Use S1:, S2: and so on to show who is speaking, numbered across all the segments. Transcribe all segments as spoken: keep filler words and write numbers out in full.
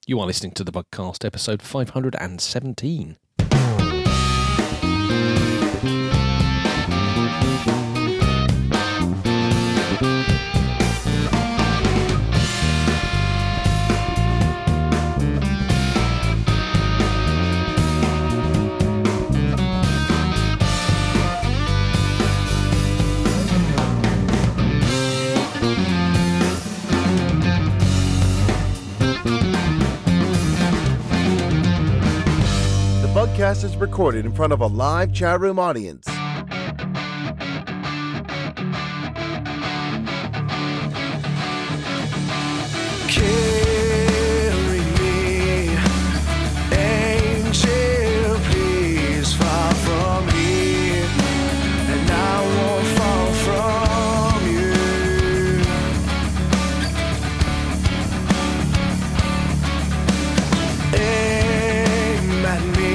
S1: You are listening to the Bugcast, episode five hundred seventeen.
S2: Bugcast is recorded in front of a live chat room audience. Carry me, angel, please, far from here, and I won't fall from you. Aim at me.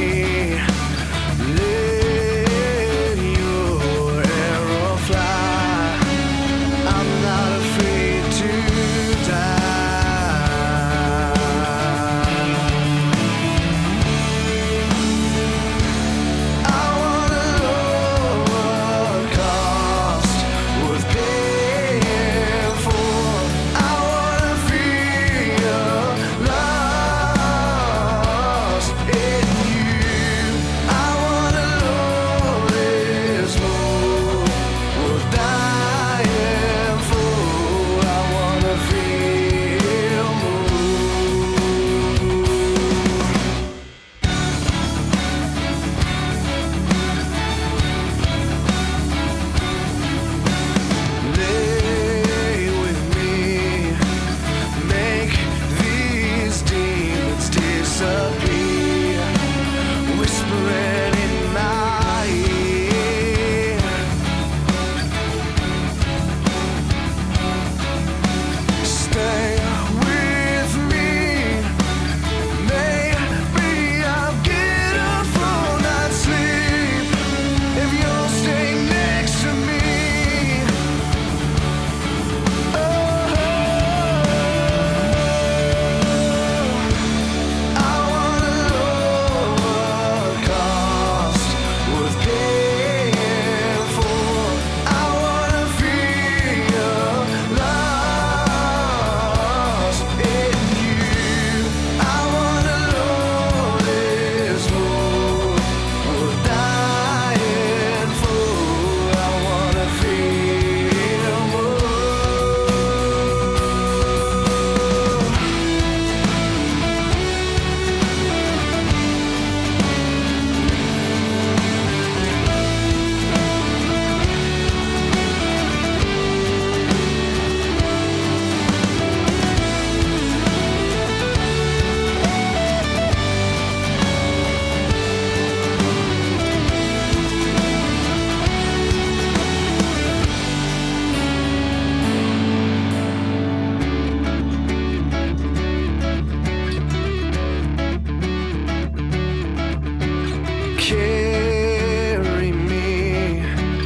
S2: Carry me,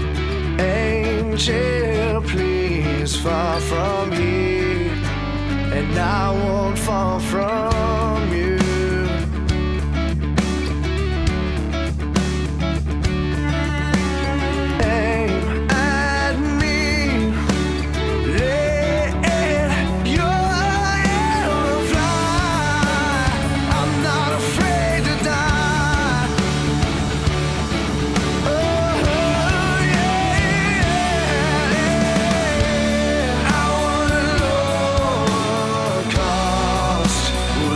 S2: angel, please, far from here, and I won't fall from you. Aim at me, let your arrow fly. I'm not afraid to die. I wanna Lord, 'cause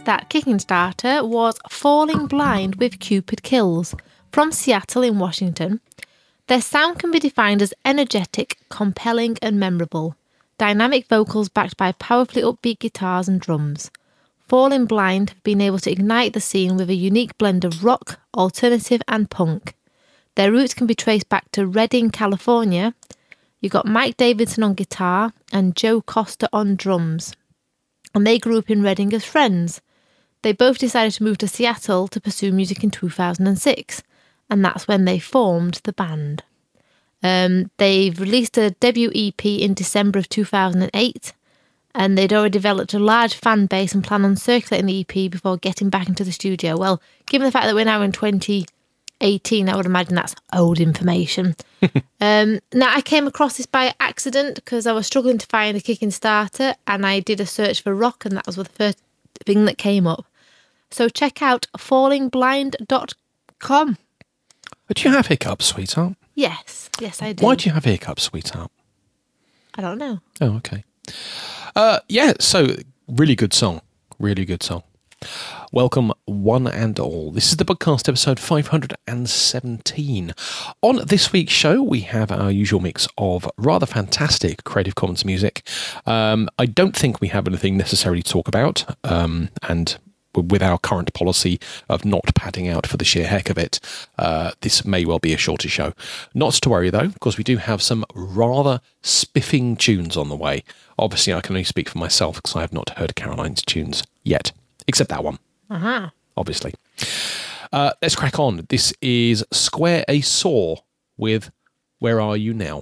S3: that Kicking Starter was Falling Blind with Cupid Kills from Seattle in Washington. Their sound can be defined as energetic, compelling and memorable. Dynamic vocals backed by powerfully upbeat guitars and drums. Falling Blind have been able to ignite the scene with a unique blend of rock, alternative and punk. Their roots can be traced back to Redding, California. You've got Mike Davidson on guitar and Joe Costa on drums. And they grew up in Redding as friends. They both decided to move to Seattle to pursue music in two thousand six, and that's when they formed the band. Um, they've released a debut E P in December of two thousand eight, and they'd already developed a large fan base and plan on circulating the E P before getting back into the studio. Well, given the fact that we're now in twenty eighteen, I would imagine that's old information. um, now, I came across this by accident because I was struggling to find a Kicking Starter, and I did a search for rock, and that was the first thing that came up. So check out falling blind dot com.
S1: But do you have hiccups, sweetheart?
S3: Yes, yes, I do.
S1: Why do you have hiccups, sweetheart?
S3: I don't know.
S1: Oh, okay. Uh, yeah, so really good song. Really good song. Welcome, one and all. This is the podcast episode five hundred seventeen. On this week's show, we have our usual mix of rather fantastic Creative Commons music. Um, I don't think we have anything necessarily to talk about, um, and with our current policy of not padding out for the sheer heck of it, uh, this may well be a shorter show. Not to worry, though, because we do have some rather spiffing tunes on the way. Obviously, I can only speak for myself because I have not heard Caroline's tunes yet, except that one,
S3: Uh-huh.
S1: obviously. Uh, let's crack on. This is Square a Saw with Where Are You Now?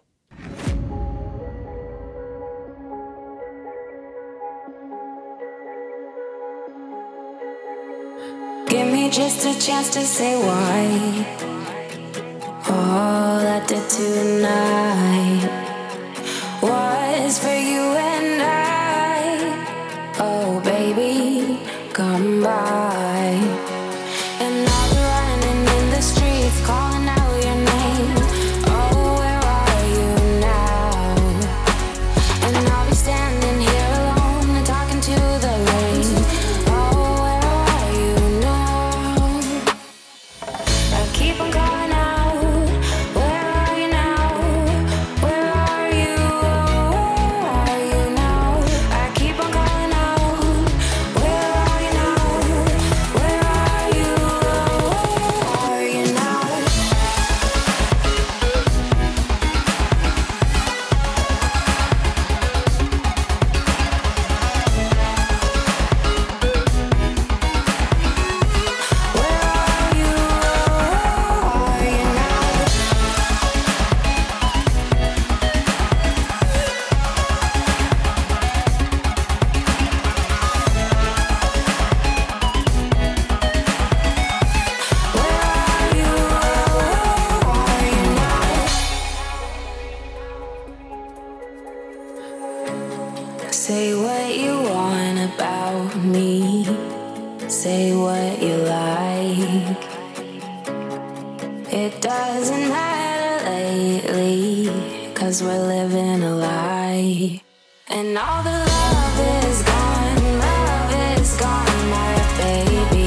S4: Give me just a chance to say why. All I did tonight was for you and I. Oh, baby, come by. And I'll be running in the streets, calling out your name. Oh, where are you now? And I'll be standing here alone and talking to the rain. Oh, where are you now? I keep on calling out. Where are you now? Where are you? Where are you now? I keep on calling out. Where are you now? Where are you? Where are you now? Where are you? Where are you now? Where are you? Where are you now? Say what you want about me. Say what you like. It doesn't matter lately, 'cause we're living a lie. And all the love is gone, love is gone, my baby.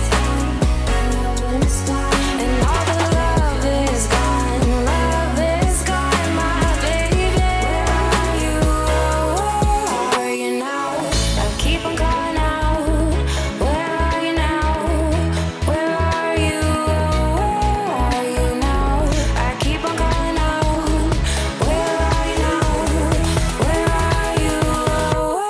S4: And all the love is gone, love is gone, my baby. Where are you? Where are you now? I keep on calling out. Where are you now? Where are you? Where are you now? I keep on calling out. Where are you now? Where are you? Where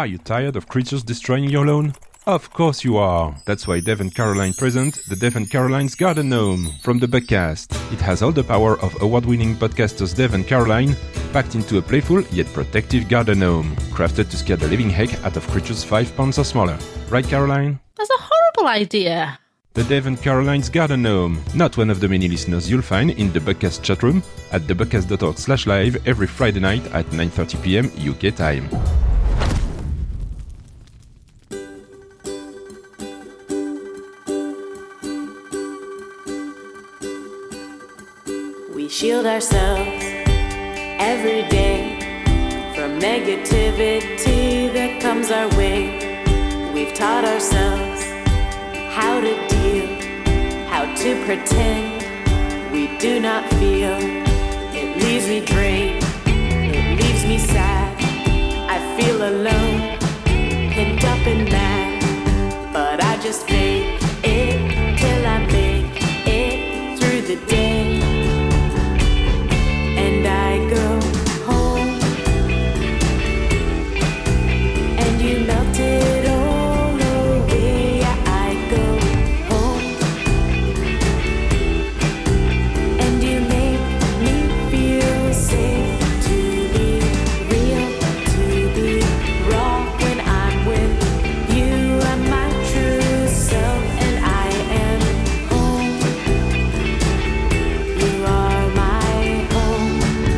S5: Are you tired of creatures destroying your lawn? Of course you are. That's why Dave and Caroline present the Dave and Caroline's Garden Gnome from the Bugcast. It has all the power of award-winning podcasters Dave and Caroline, packed into a playful yet protective garden gnome, crafted to scare the living heck out of creatures five pounds or smaller. Right, Caroline?
S3: That's a horrible idea.
S5: The Dave and Caroline's Garden Gnome, not one of the many listeners you'll find in the Bugcast chatroom at thebugcast.org slash live every Friday night at nine thirty p.m. U K time.
S6: We shield ourselves every day from negativity that comes our way. We've taught ourselves how to deal, how to pretend we do not feel. It leaves me drained, it leaves me sad. I feel alone, pinned up and mad, but I just fake it till I make it through the day. And I go home, and you melt it all away. Yeah, I go home, and you make me feel safe to be real, to be raw. When I'm with you, I'm my true self, and I am home. You are my home.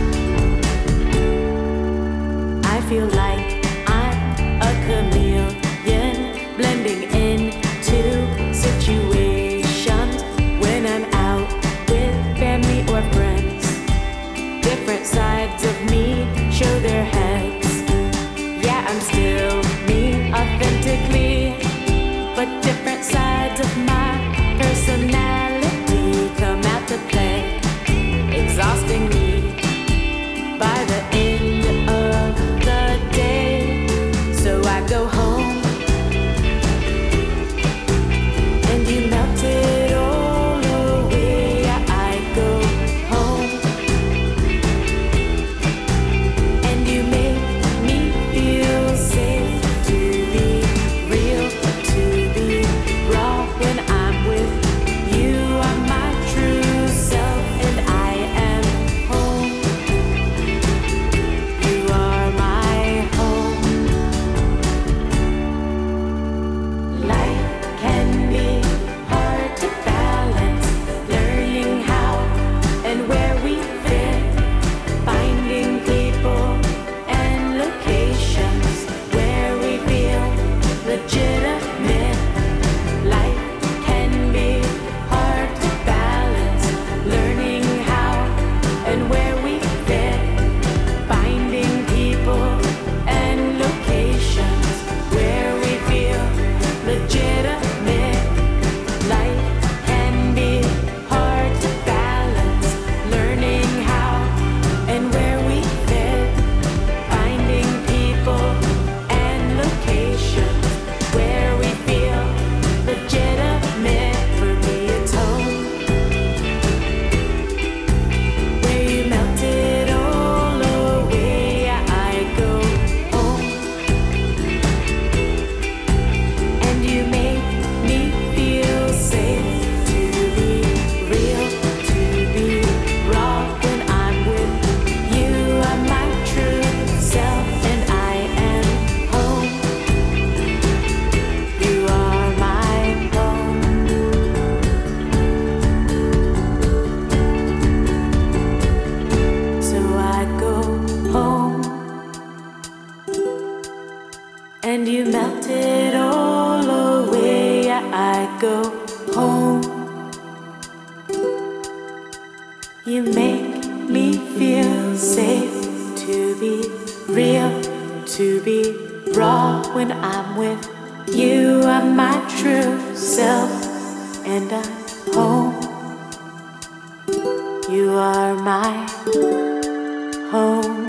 S6: I feel like I'm a chameleon, blending into situations. When I'm out with family or friends, different sides of me show their heads. Yeah, I'm still me authentically, but different sides of my personality come out to play, exhausting me by the end of the day. So I go home, and you melt it all away. Yeah, I go home, and you make me feel safe to be real, to be raw. When I'm with you, I'm my true self, and I am home. You are my home. Life can be hard to balance, learning how and where we fit, finding people and locations where we feel legitimate. Life can be hard to balance, learning how and where we fit, finding people and locations where we feel legitimate. Life can be hard to balance, learning how and where we fit, finding people and locations where we feel legitimate. For me, it's home, where you melt it all away. Yeah, I go home, and you make me feel safe to be real, to be raw. When I'm with you, I'm my true self, and I am home. You are my home. So I go home, and you melt it all away. Yeah, I go home. You make me feel safe to be real, to be raw. When I'm with you, I'm my true self, and I'm home. You are my home.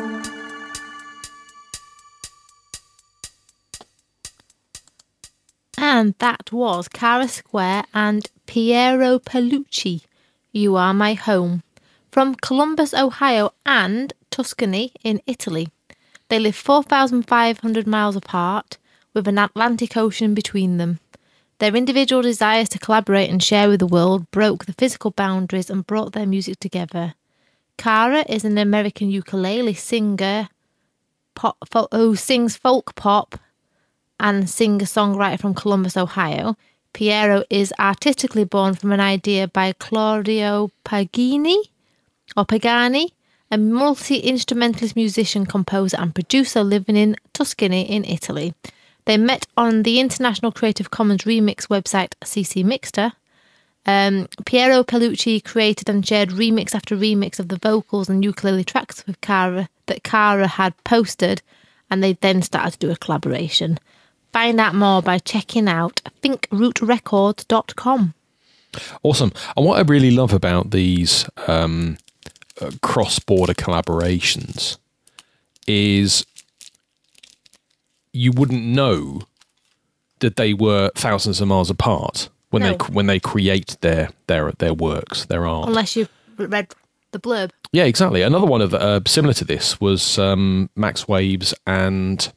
S3: And that was Cara Square and Piero Pellucci, You Are My Home, from Columbus, Ohio and Tuscany in Italy. They live four thousand five hundred miles apart, with an Atlantic Ocean between them. Their individual desires to collaborate and share with the world broke the physical boundaries and brought their music together. Kara is an American ukulele singer pop, fo- who sings folk pop and singer-songwriter from Columbus, Ohio. Piero is artistically born from an idea by Claudio Pagani, or Pagani, a multi-instrumentalist musician, composer and producer living in Tuscany in Italy. They met on the International Creative Commons remix website C C Mixter. Um, Piero Pellucci created and shared remix after remix of the vocals and ukulele tracks with Kara that Kara had posted, and they then started to do a collaboration. Find out more by checking out think root records dot com.
S1: Awesome. And what I really love about these um, uh, cross-border collaborations is you wouldn't know that they were thousands of miles apart when
S3: No.
S1: they when they create their their their works, their art.
S3: Unless you've read the blurb.
S1: Yeah, exactly. Another one of the, uh, similar to this was um, Max Waves and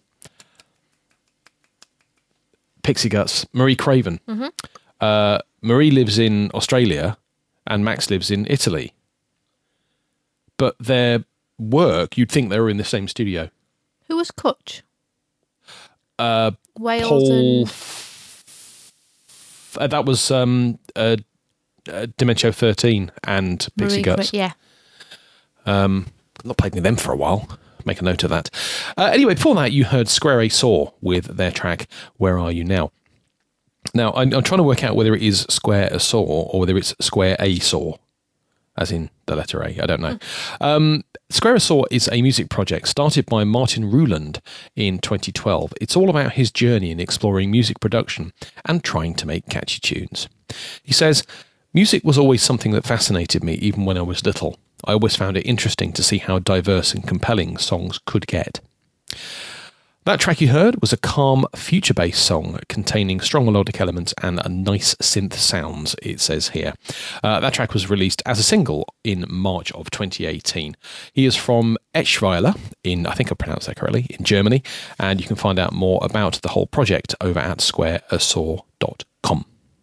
S1: Pixie Guts, Marie Craven.
S3: Mm-hmm.
S1: Uh, Marie lives in Australia and Max lives in Italy. But their work, you'd think they were in the same studio.
S3: Who was Kutch?
S1: Uh,
S3: Wales
S1: Paul,
S3: and...
S1: F- uh, that was um, uh, uh, Dementio thirteen and Pixie
S3: Marie
S1: Guts.
S3: Cra- yeah.
S1: Um, not played with them for a while. Make a note of that. Uh, anyway, before that, you heard Square A Saw with their track "Where Are You Now." Now, I'm, I'm trying to work out whether it is Square A Saw or whether it's Square A Saw, as in the letter A. I don't know. Um, Square A Saw is a music project started by Martin Ruland in twenty twelve. It's all about his journey in exploring music production and trying to make catchy tunes. He says, "Music was always something that fascinated me even when I was little. I always found it interesting to see how diverse and compelling songs could get." That track you heard was a calm, future-based song containing strong melodic elements and a nice synth sounds, it says here. Uh, that track was released as a single in March of twenty eighteen. He is from Eschweiler, in, I think I pronounced that correctly, in Germany, and you can find out more about the whole project over at square a saw dot com.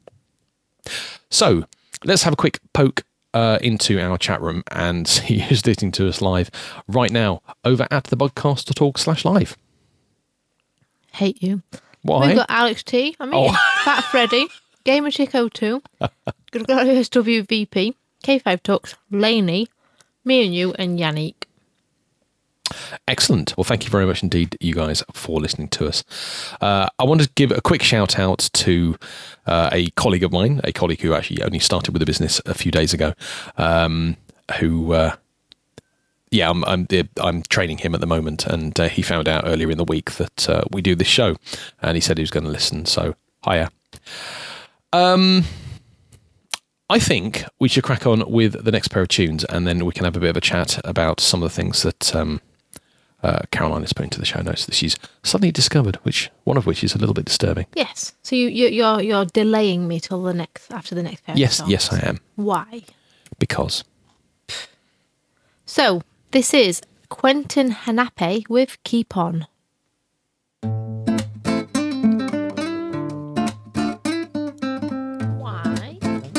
S1: So, let's have a quick poke Uh, into our chat room and see who's listening to us live right now over at thebugcast.org slash live.
S3: Hate you.
S1: Why?
S3: We've got Alex T. I mean,
S1: Oh.
S3: Fat Freddy, Gamer Chick oh two, Gregorius W V P, K five Tux, Laney, me and you, and Yannick.
S1: Excellent. Well, thank you very much indeed, you guys, for listening to us. Uh, I want to give a quick shout out to uh, a colleague of mine, a colleague who actually only started with the business a few days ago, um, who, uh, yeah, I'm, I'm I'm training him at the moment, and uh, he found out earlier in the week that uh, we do this show, and he said he was going to listen. So, hiya. Um, I think we should crack on with the next pair of tunes, and then we can have a bit of a chat about some of the things that um, uh, Caroline has put into the show notes that she's suddenly discovered, which one of which is a little bit disturbing.
S3: Yes. So you, you you're you're delaying me till the next after the next pair. of
S1: Yes,
S3: songs.
S1: yes, I am.
S3: Why?
S1: Because
S3: So this is Quentin Hanape with Keep On. Why?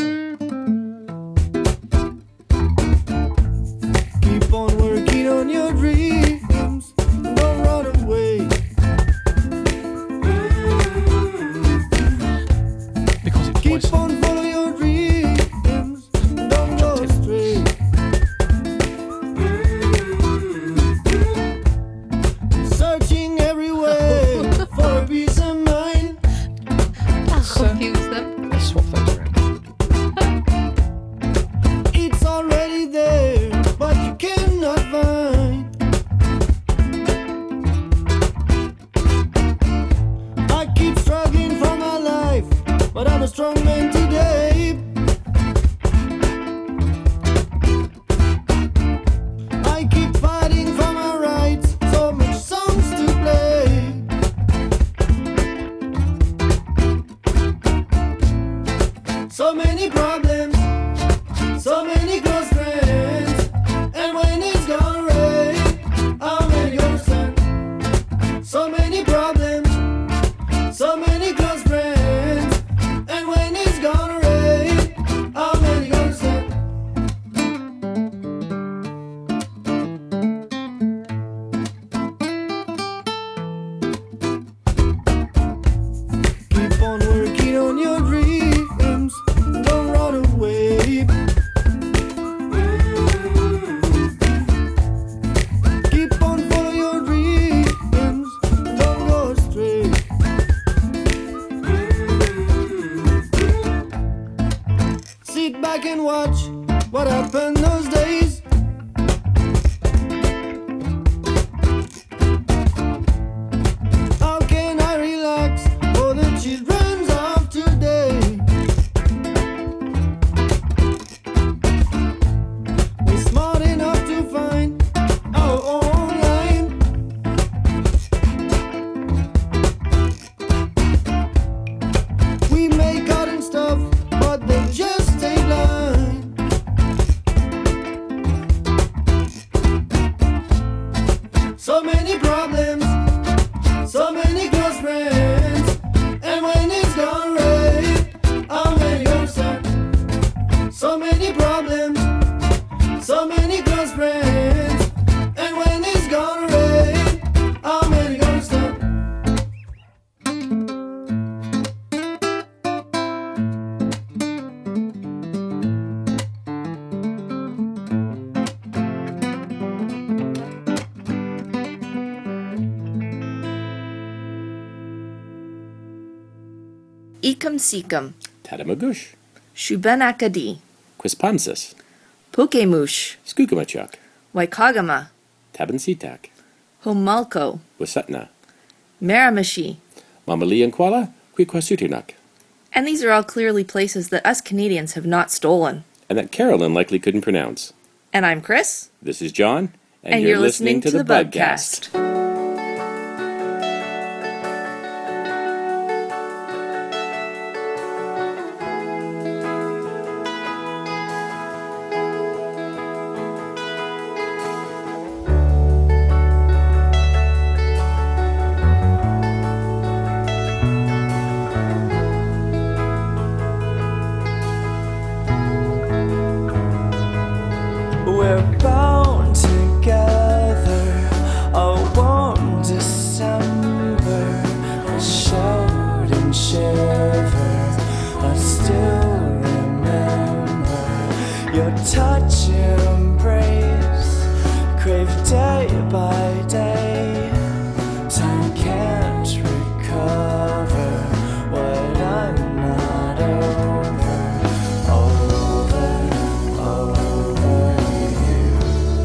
S2: Keep on working on your dreams. Don't run away.
S1: because it's
S2: Keep
S1: twice.
S2: on follow your dreams. Don't go astray. Search problems, so many close friends. And when it's gone right, how many gonna start? So many problems, so many close friends. And when it's gone right, how many gonna start?
S7: Ecum secum,
S8: Tadamagush,
S7: Shuben Akadi,
S8: Quispamsis,
S7: Pokemush,
S8: Skookumachuk,
S7: Waikagama,
S8: Tabansitak,
S7: Homalko,
S8: Wasutna,
S7: Miramichi.
S8: Mamali and Kuala, Quiquasutunak,
S7: And these are all clearly places that us Canadians have not stolen.
S8: and that Carolyn likely couldn't pronounce.
S7: And I'm Chris,
S8: This is John, and,
S7: and, you're, listening, to the Bugcast.
S2: We're bound together, a warm December, a shout and shiver. I still remember your touch embrace, crave day by day. Time can't recover what I'm not over, over, over you.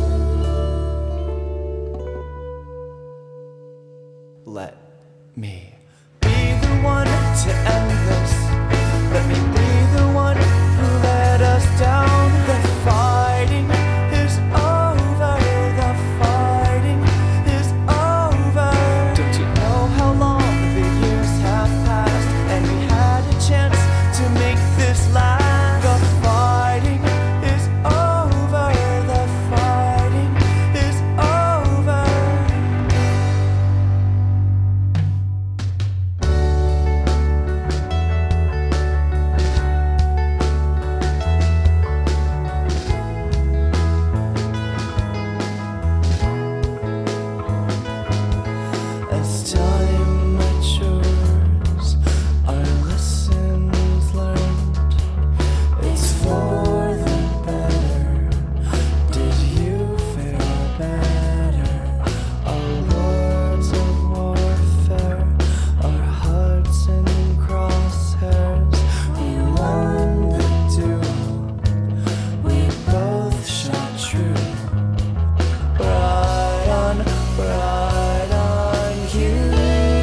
S2: Let me be the one to end this. Let me be the one who let us down. The fighting is over. The fighting is over. Don't you know how long the years have passed and we had a chance to make this last? The fighting is over. The fighting is over. As time matures, our lessons learned, it's for the better. Did you feel better? Our words of warfare, our hearts in crosshairs. We won the duel, we both shot true. Right on, right on you.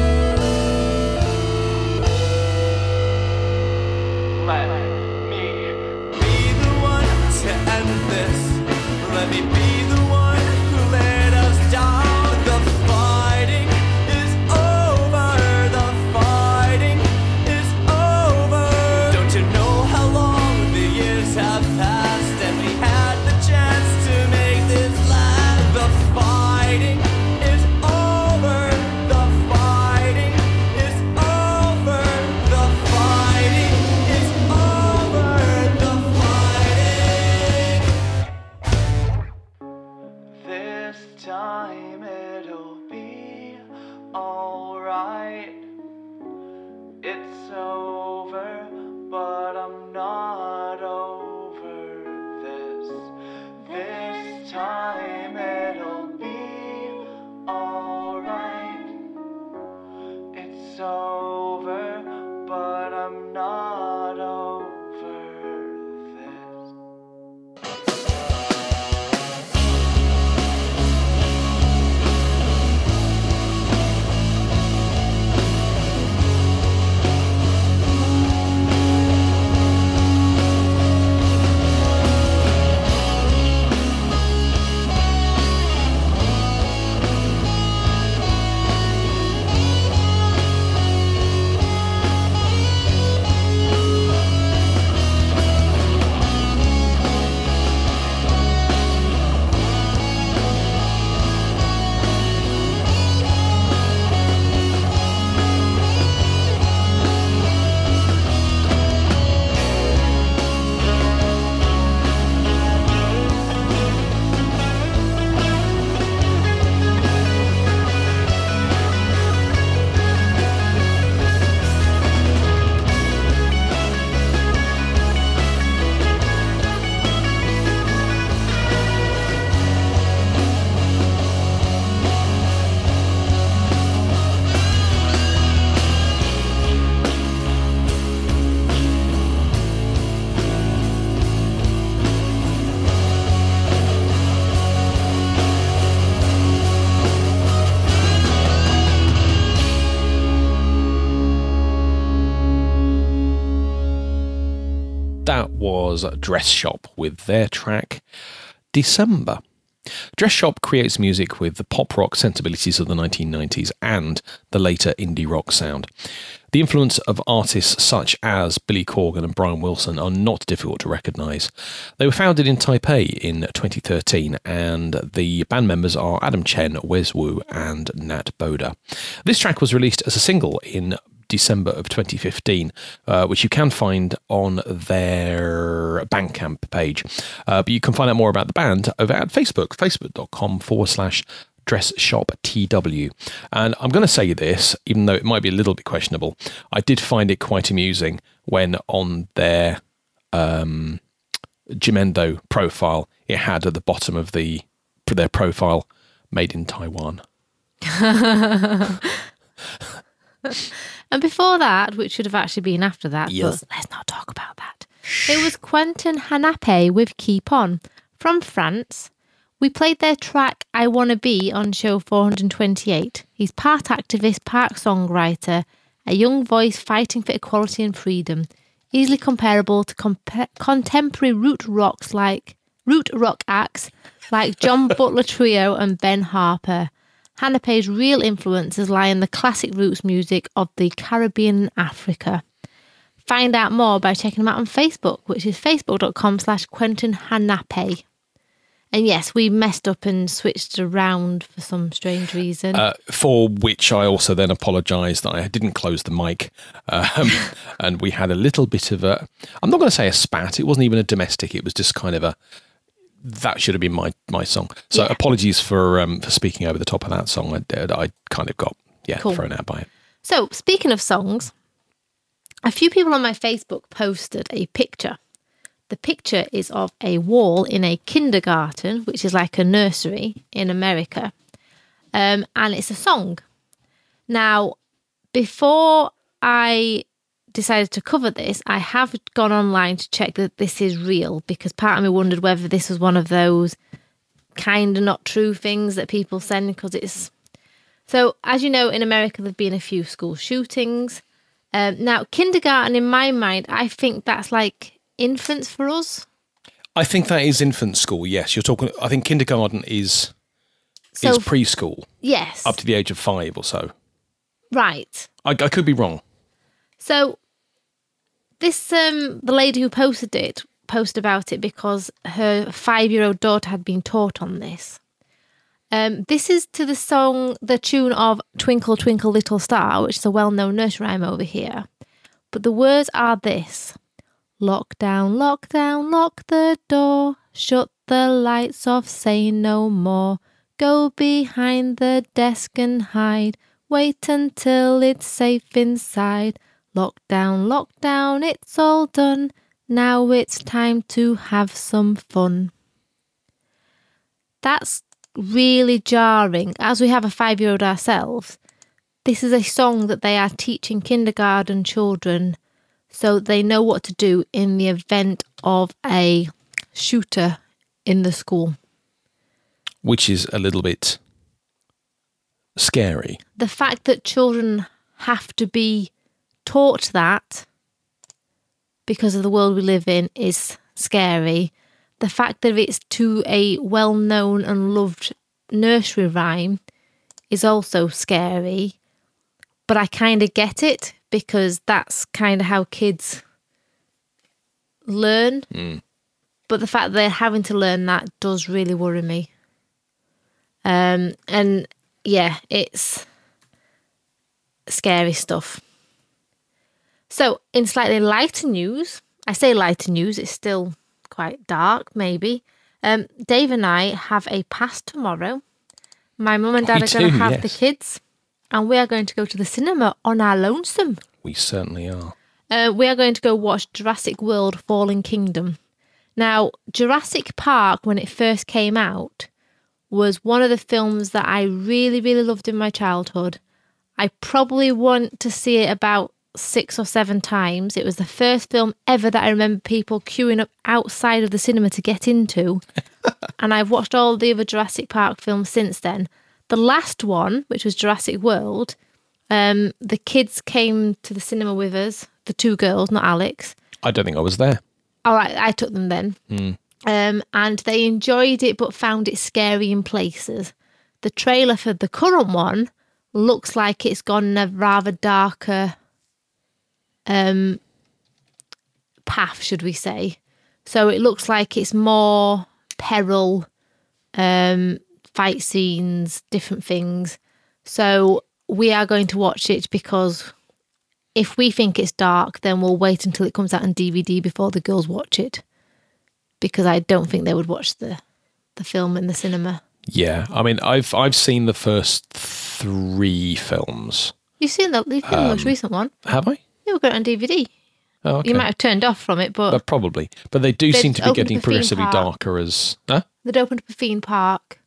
S2: Let me be the one to end this. Let me be the one who let us down. The fighting is over. The fighting is over. Don't you know how long the years have passed and we had the chance to make this last? The fighting is over. The fighting is over. The fighting is over. The fighting. This time it'll be alright. It's over, but I'm not over this. This time it'll be alright. It's over, but I'm not over this.
S1: was Dress Shop with their track December. Dress Shop creates music with the pop rock sensibilities of the nineteen nineties and the later indie rock sound. The influence of artists such as Billy Corgan and Brian Wilson are not difficult to recognise. They were founded in Taipei in twenty thirteen, and the band members are Adam Chen, Wes Wu and Nat Boda. This track was released as a single in December of twenty fifteen, uh, which you can find on their Bandcamp page. Uh, but you can find out more about the band over at Facebook, facebook.com forward slash Dress Shop T W. And I'm going to say this, even though it might be a little bit questionable, I did find it quite amusing when on their um, Jimendo profile, it had at the bottom of the for their profile, made in Taiwan.
S3: And before that, which should have actually been after that,
S1: Yes.
S3: but let's not talk about that. It was Quentin Hanape with Keep On. From France, we played their track I Wanna Be on show four hundred twenty-eight. He's part activist, part songwriter, a young voice fighting for equality and freedom, easily comparable to comp- contemporary root rocks like root rock acts like John Butler Trio and Ben Harper. Hanape's real influences lie in the classic roots music of the Caribbean and Africa. Find out more by checking him out on Facebook, which is facebook.com slash Quentin Hanape. And yes, we messed up and switched around for some strange reason.
S1: Uh, for which I also then apologise that I didn't close the mic. Um, and we had a little bit of a, I'm not going to say a spat, it wasn't even a domestic, it was just kind of a, that should have been my, my song. So
S3: Yeah.
S1: apologies for um, for speaking over the top of that song. I, I kind of got, yeah,
S3: Cool.
S1: thrown out by it.
S3: So, speaking of songs, a few people on my Facebook posted a picture. The picture is of a wall in a kindergarten, which is like a nursery in America. Um, and it's a song. Now, before I decided to cover this, I have gone online to check that this is real, because part of me wondered whether this was one of those kind of not true things that people send, because it's... So, as you know, in America, there have been a few school shootings. Um, now, kindergarten, in my mind, I think that's like infants for us.
S1: I think that is infant school, yes. You're talking, I think kindergarten is,
S3: So,
S1: is preschool,
S3: yes.
S1: up to the age of five or so.
S3: Right.
S1: I, I could be wrong.
S3: So, this um, the lady who posted it posted about it because her five-year-old daughter had been taught on this. Um, this is to the song, the tune of Twinkle, Twinkle, Little Star, which is a well-known nursery rhyme over here. But the words are this: lock down, lock down, lock the door, shut the lights off, say no more, go behind the desk and hide, wait until it's safe inside. Lock down, lock down, it's all done. Now it's time to have some fun. That's really jarring. As we have a five-year-old ourselves, this is a song that they are teaching kindergarten children so they know what to do in the event of a shooter in the school.
S1: Which is a little bit scary.
S3: The fact that children have to be taught that because of the world we live in is scary. The fact that it's to a well-known and loved nursery rhyme is also scary. But I kind of get it, because that's kind of how kids learn.
S1: Mm.
S3: But the fact that they're having to learn that does really worry me. Um, and yeah, it's scary stuff. So, in slightly lighter news, I say lighter news, it's still quite dark, maybe. Um, Dave and I have a pass tomorrow. My mum and dad
S1: We
S3: are going to
S1: do,
S3: have
S1: yes.
S3: the kids, and we are going to go to the cinema on our lonesome.
S1: We certainly are.
S3: Uh, we are going to go watch Jurassic World Fallen Kingdom. Now, Jurassic Park, when it first came out, was one of the films that I really, really loved in my childhood. I probably want to see it about six or seven times. It was the first film ever that I remember people queuing up outside of the cinema to get into. And I've watched all the other Jurassic Park films since then. The last one, which was Jurassic World, um, the kids came to the cinema with us, the two girls, not Alex.
S1: I don't think I was there.
S3: all right, I took them then. Um, and they enjoyed it but found it scary in places. The trailer for the current one looks like it's gone in a rather darker um, path, should we say. So it looks like it's more peril, um, fight scenes, different things. So we are going to watch it because if we think it's dark, then we'll wait until it comes out on D V D before the girls watch it. Because I don't think they would watch the, the film in the cinema.
S1: Yeah, I mean, I've I've seen the first three films.
S3: You've seen the, you've seen the most recent one.
S1: Have I?
S3: You got it on D V D.
S1: Oh, okay.
S3: You might have turned off from it, but
S1: Uh, probably. But they do
S3: They'd
S1: seem to be
S3: opened
S1: getting
S3: the theme
S1: progressively
S3: park.
S1: darker as... Huh?
S3: they'd opened up a theme park,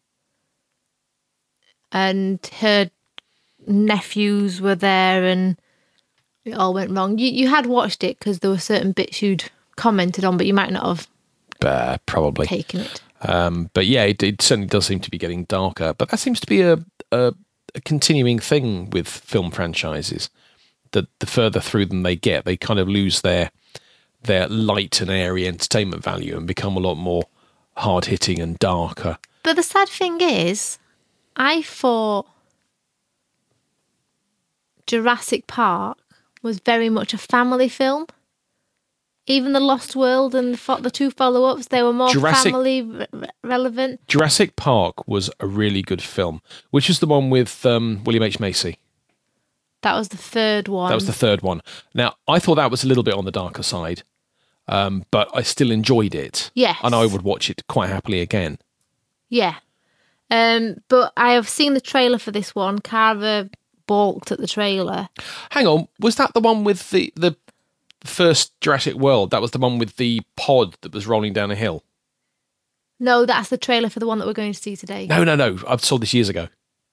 S3: and her nephews were there, and it all went wrong. You you had watched it because there were certain bits you'd commented on, but you might not have
S1: Uh, probably.
S3: taken it.
S1: Um, but yeah, it, it certainly does seem to be getting darker. But that seems to be a, a, a continuing thing with film franchises. That the further through them they get, they kind of lose their their light and airy entertainment value and become a lot more hard hitting and darker.
S3: But the sad thing is, I thought Jurassic Park was very much a family film. Even the Lost World and the, fo- the two follow-ups, they were more
S1: Jurassic-
S3: family re- re- relevant.
S1: Jurassic Park was a really good film, which is the one with um, William H. Macy.
S3: That was the third one.
S1: That was the third one. Now, I thought that was a little bit on the darker side, um, but I still enjoyed it.
S3: Yes.
S1: And I would watch it quite happily again.
S3: Yeah. Um, but I have seen the trailer for this one. Cara balked at the trailer.
S1: Hang on, was that the one with the, the first Jurassic World? That was the one with the pod that was rolling down a hill?
S3: No, that's the trailer for the one that we're going to see today.
S1: No, no, no. I saw this years ago.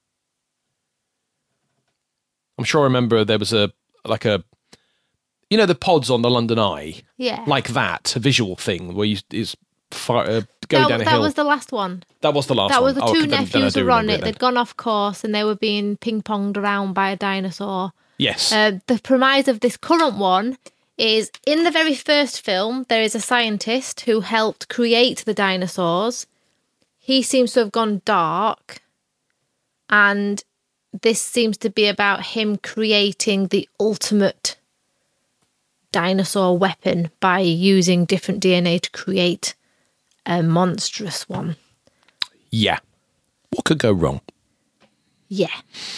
S1: I'm sure I remember there was a, like a, you know, the pods on the London Eye?
S3: Yeah.
S1: Like that, a visual thing where you is fire, uh, go
S3: that,
S1: down a
S3: that
S1: hill.
S3: was the last one.
S1: that was the last
S3: That
S1: one.
S3: was the
S1: Oh,
S3: two
S1: okay, then- then I
S3: nephews
S1: do
S3: were on
S1: remember
S3: it.
S1: then.
S3: They'd gone off course and they were being ping-ponged around by a dinosaur.
S1: Yes.
S3: Uh, the premise of this current one is in the very first film, there is a scientist who helped create the dinosaurs. He seems to have gone dark, and this seems to be about him creating the ultimate dinosaur weapon by using different D N A to create a monstrous one.
S1: yeah. What could go wrong?
S3: Yeah.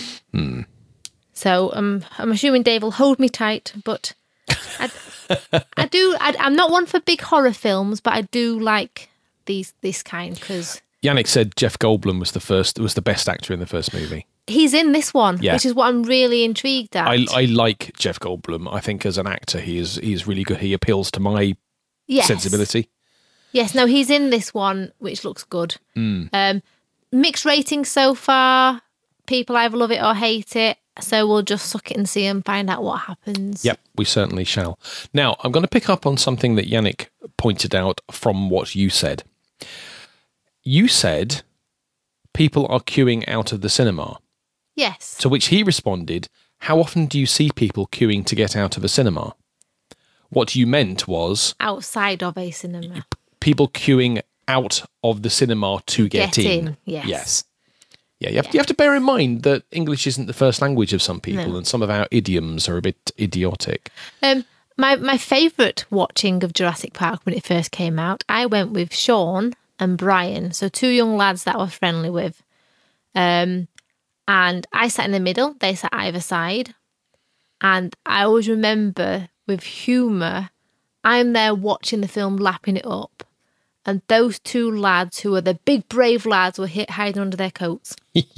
S3: So um, I'm assuming Dave will hold me tight, but I, I do. I, I'm not one for big horror films, but I do like these this kind because
S1: Yannick said Jeff Goldblum was the first, was the best actor in the first movie.
S3: he's in this one,
S1: Yeah.
S3: which is what I'm really intrigued at.
S1: I, I like Jeff Goldblum. I think as an actor, he is he is really good. He appeals to my
S3: yes.
S1: sensibility.
S3: Yes, no, he's in this one, which looks good.
S1: Hmm.
S3: Um, mixed ratings so far. People either love it or hate it. So we'll just suck it and see and find out what happens.
S1: Yep, we certainly shall. Now, I'm going to pick up on something that Yannick pointed out from what you said. You said people are queuing out of the cinema,
S3: Yes.
S1: to which he responded, how often do you see people queuing to get out of a cinema? What you meant was
S3: Outside of a cinema.
S1: people queuing out of the cinema to get,
S3: Get in, yes.
S1: Yes. Yeah, you have, you have to bear in mind that English isn't the first language of some people,
S3: No.
S1: and some of our idioms are a bit idiotic.
S3: Um, my my favourite watching of Jurassic Park when it first came out, I went with Sean and Brian, so two young lads that I was friendly with. Um, and I sat in the middle, they sat either side. And I always remember with humour, I'm there watching the film, lapping it up. And those two lads, who are the big brave lads, were hit hiding under their coats.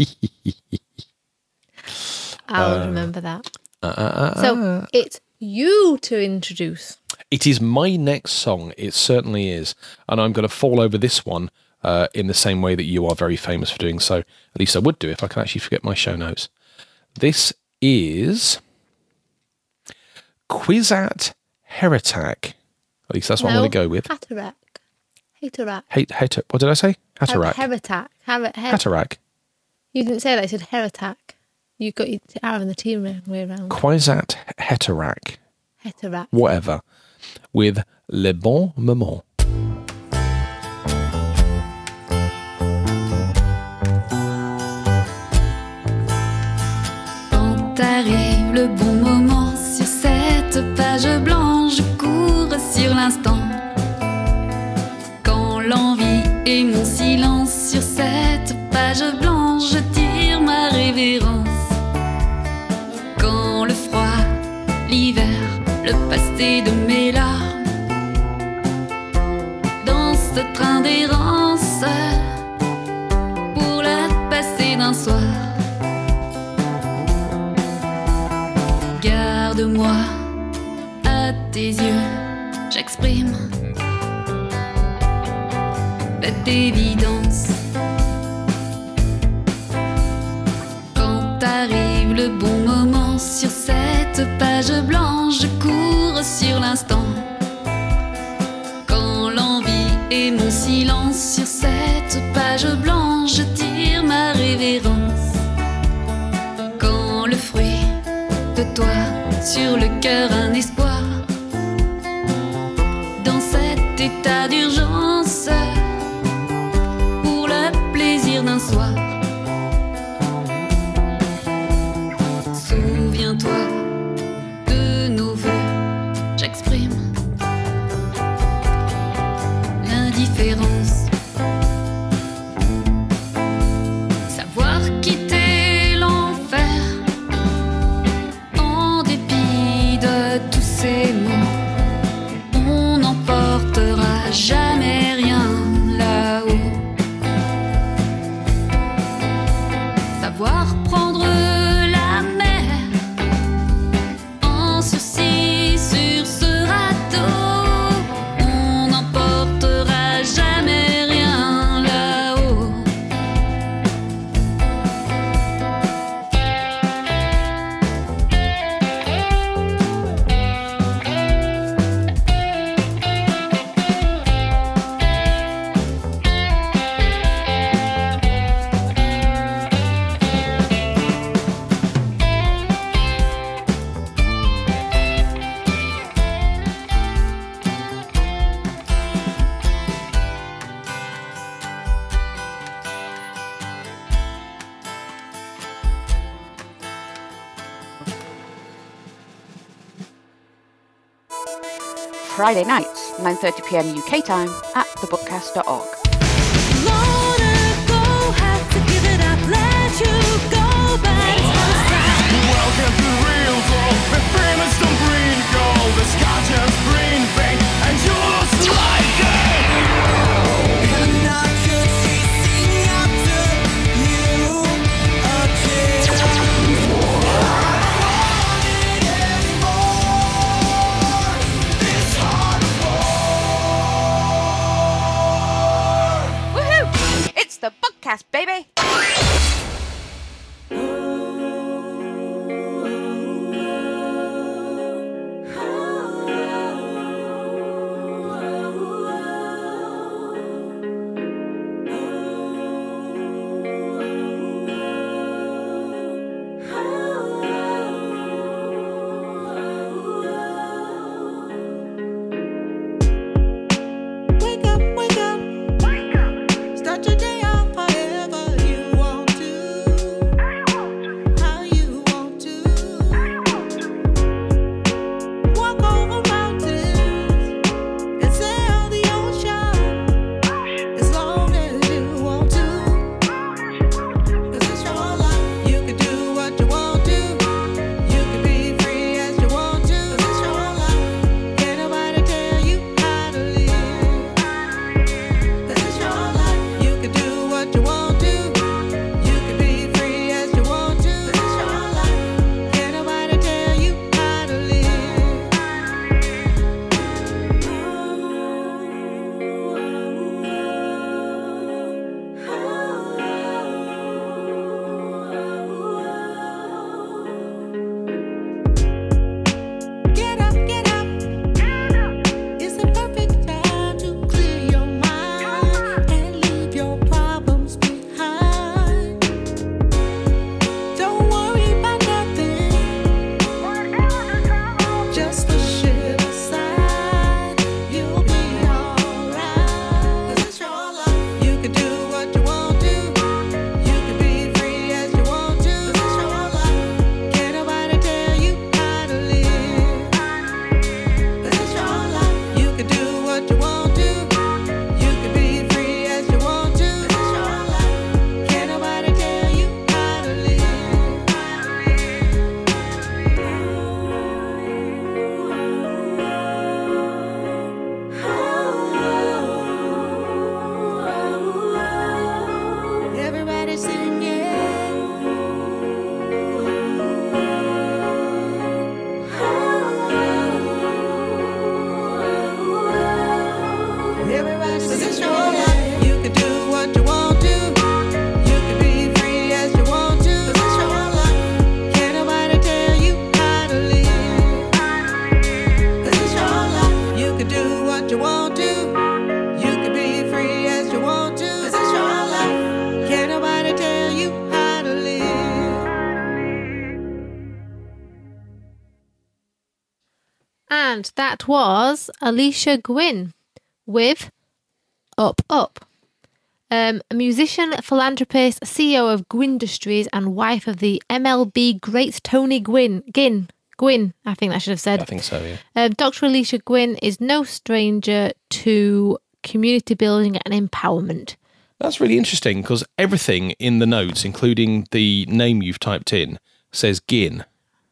S3: I'll remember that. So it's you to introduce.
S1: It is my next song. It certainly is. And I'm going to fall over this one uh, in the same way that you are very famous for doing so. At least I would do if I can actually forget my show notes. This is Kwisatz Haderach. At least that's what I'm going to go with.
S3: Haderach. Haderach.
S1: Hate, hate, what did I say? Haderach.
S3: Heretic. Her- her-
S1: Haderach.
S3: You didn't say that. You said heretic. You got your R and the T way around.
S1: Kwisatz Haderach.
S3: Heterak.
S1: Whatever. with Les Bons Moments.
S9: Quand arrive le bon moment sur cette page blanche, je cours sur l'instant. Quand l'envie et mon silence sur cette page blanche, je tire ma révérence. Quand le froid, l'hiver, le passé de mes larmes, dans ce train d'errance, pour la passer d'un soir. Garde-moi à tes yeux, j'exprime cette évidence. Quand arrive le bon moment sur cette page blanche, je cours sur l'instant. Quand l'envie et mon silence sur cette page blanche, je tire ma révérence. Quand le fruit de toi sur le cœur un espoir, dans cet état d'urgence, pour le plaisir d'un soir. Souviens-toi de nos vœux, j'exprime l'indifférence. Savoir quitter l'enfer en dépit de tous ces mots, on n'emportera jamais rien là-haut. Savoir prendre la mer en sursis sur ce radeau, on n'emportera jamais rien là-haut.
S10: Friday nights, nine thirty p.m. U K time at the bookcast dot org.
S2: Welcome to real gold, the famous don't green gold, the scotch is green paint, and you look like it. And I could see sing after you again. This hard war.
S3: And that was Alicia Gwynn with Up Up. Um, a musician, philanthropist, C E O of Gwindustries and wife of the M L B great Tony Gwynn. Ginn. Gwynn, I think I should have said.
S1: I think so, yeah.
S3: Um, Doctor Alicia Gwynn is no stranger to community building and empowerment.
S1: That's really interesting because everything in the notes, including the name you've typed in, says Ginn.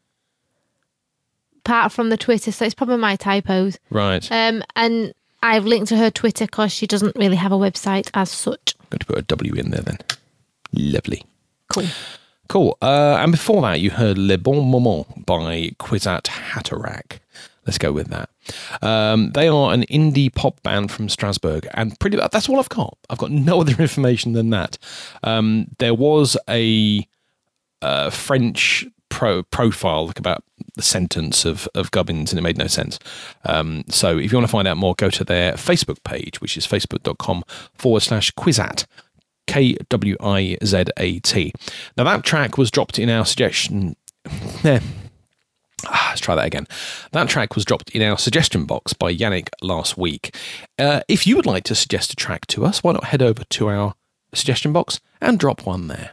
S3: Apart from the Twitter, so it's probably my typos.
S1: Right.
S3: Um, and I've linked to her Twitter because she doesn't really have a website as such.
S1: Going to put a W in there then. Lovely.
S3: Cool.
S1: Cool. Uh, and before that, you heard Le Bon Moment by Kwisatz Haderach. Let's go with that. Um, they are an indie pop band from Strasbourg, and pretty that's all I've got. I've got no other information than that. Um, there was a, a French pro profile like about the sentence of, of Gubbins, and it made no sense. Um, so if you want to find out more, go to their Facebook page, which is facebook.com forward slash Kwisatz. K W I Z A T. Now that track was dropped in our suggestion. Yeah. Ah, let's try that again. That track was dropped in our suggestion box by Yannick last week. Uh, if you would like to suggest a track to us, why not head over to our suggestion box and drop one there?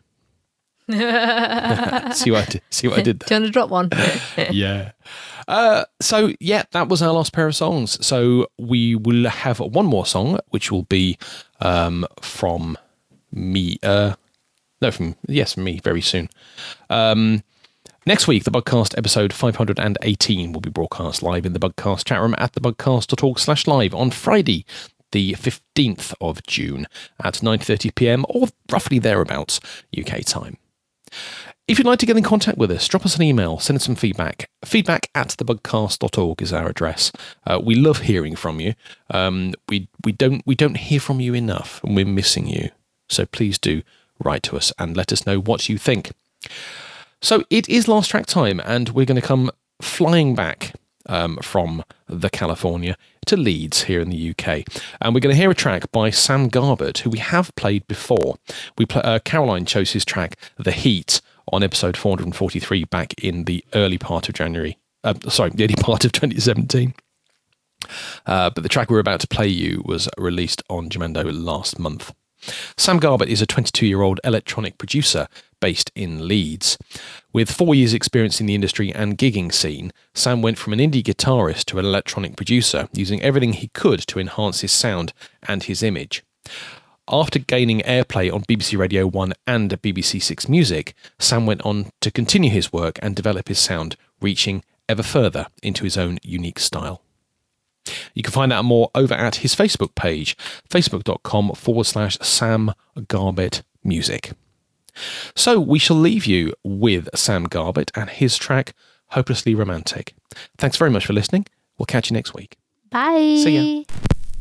S1: see what I did. See what I did there.
S3: Do you want to drop one?
S1: Yeah. Uh, so yeah, that was our last pair of songs. So we will have one more song, which will be um, from me. Uh, no, from yes, from me very soon. Um, next week, the Bugcast episode five hundred eighteen will be broadcast live in the Bugcast chat room at thebugcast.org slash live on Friday, the fifteenth of June at nine thirty p.m. or roughly thereabouts U K time. If you'd like to get in contact with us, drop us an email, send us some feedback. Feedback at thebugcast dot org is our address. Uh, we love hearing from you. Um, we we don't we don't hear from you enough, and we're missing you. So please do write to us and let us know what you think. So it is last track time, and we're going to come flying back um, from the California to Leeds here in the U K, and we're going to hear a track by Sam Garbett, who we have played before. We play, uh, Caroline chose his track "The Heat" on episode four hundred forty-three back in the early part of January. Uh, sorry, the early part of twenty seventeen. Uh, but the track we're about to play you was released on Jamendo last month. Sam Garbett is a twenty-two-year-old electronic producer based in Leeds. With four years' experience in the industry and gigging scene, Sam went from an indie guitarist to an electronic producer, using everything he could to enhance his sound and his image. After gaining airplay on B B C Radio one and B B C Six Music, Sam went on to continue his work and develop his sound, reaching ever further into his own unique style. You can find out more over at his Facebook page, facebook.com forward slash Sam Garbett Music. So we shall leave you with Sam Garbett and his track, Hopelessly Romantic. Thanks very much for listening. We'll catch you next week.
S3: Bye.
S1: See ya.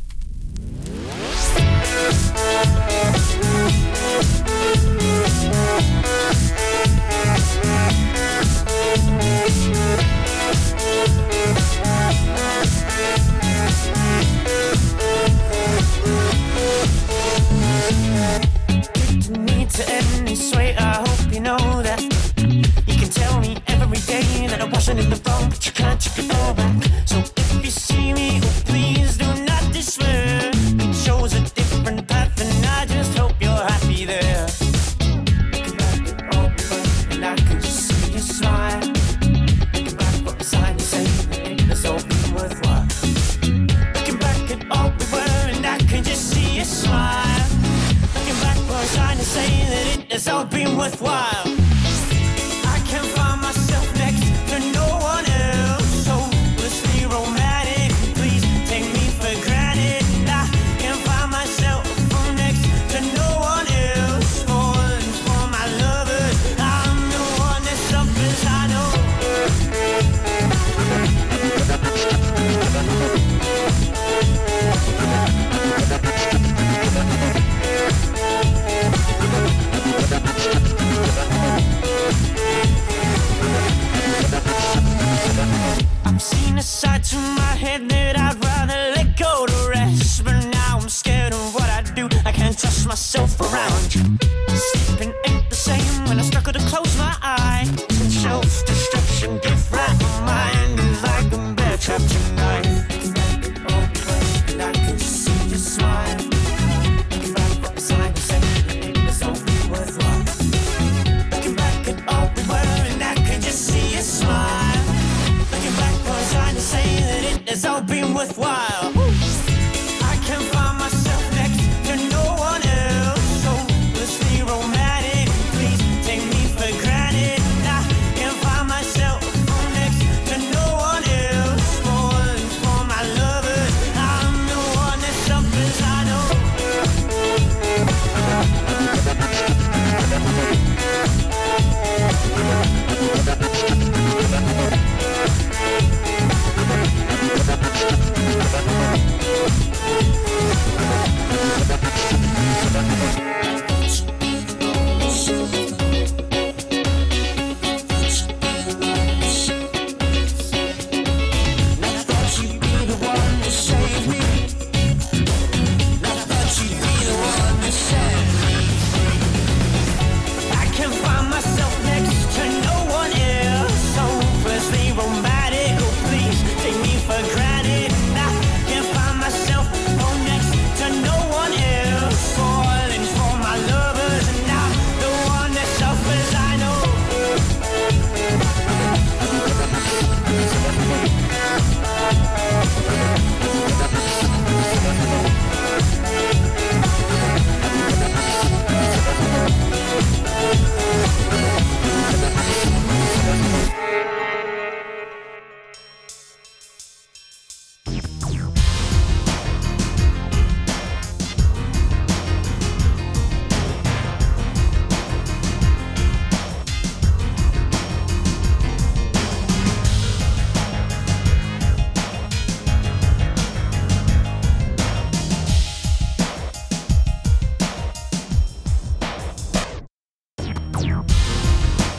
S2: To end this way, I hope you know that. You can tell me every day that I wasn't in the wrong, but you can't take it all back. So if you see me, oh please do not despair. It shows a different path, and I just hope you're happy there. Looking back at all the fun, and I can just see you smile. Looking back from beside you, say that it was all been worthwhile. Looking back at all we were, and I can just see you smile. Trying to say that it has all been worthwhile. I can't find myself next to no one else. Hopelessly romantic, please take me for granted. I can't find myself next to no one else. Falling for my lovers, I'm the one that suffers, I know. I've seen a side to my head that I'd rather let go to rest, but now I'm scared of what I do. I can't trust myself around you. Sleeping ain't the same when I struggle to close my eyes. Self-destruction, different. My mind is like a bear trapped tonight.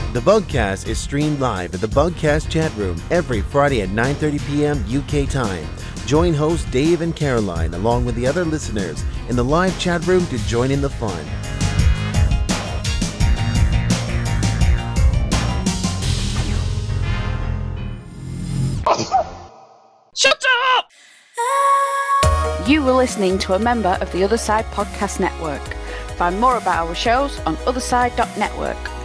S11: The Bugcast is streamed live at the Bugcast chat room every Friday at nine thirty p.m. U K time. Join hosts Dave and Caroline along with the other listeners in the live chat room to join in the fun.
S10: Shut up! You were listening to a member of the Other Side Podcast Network. Find more about our shows on otherside dot network.